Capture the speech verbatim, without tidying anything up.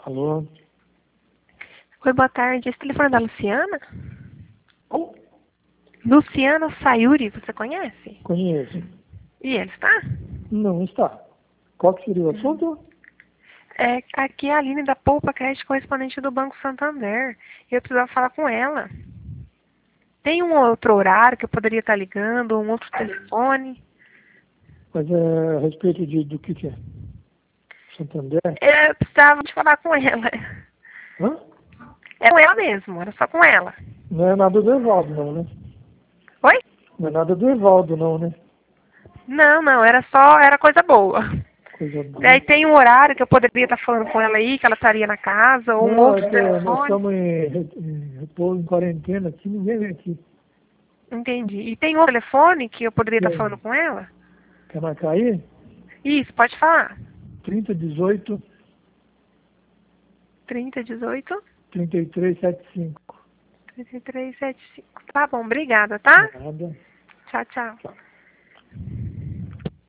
Alô? Oi, boa tarde. Esse telefone é da Luciana? Oh, Luciana Sayuri, você conhece? conheço. E ele está? Não está. Qual que seria o assunto? É, aqui é a Aline da Poupa Crédito, correspondente do Banco Santander. Eu precisava falar com ela. Tem um outro horário que eu poderia estar ligando, um outro telefone? Mas é a respeito de, do que que é? Santander? É, Eu precisava de falar com ela. Hã? É com ela mesmo, era só com ela. Não é nada do Evaldo, não, né? Oi? Não é nada do Evaldo, não, né? Não, não, era só, era coisa boa. Coisa E aí boa. tem um horário que eu poderia estar falando com ela aí, que ela estaria na casa, ou um Não, outro é que nós telefone. estamos em, re- em repouso, em quarentena aqui, ninguém vem aqui. Entendi. E tem outro telefone que eu poderia estar falando Tem. com ela? Quer marcar aí? Isso, pode falar. trinta, dezoito, trinta, dezoito, trinta e três, setenta e cinco. trinta e três, setenta e cinco. Tá bom, obrigada, tá? Nada. Tchau, tchau. Tchau.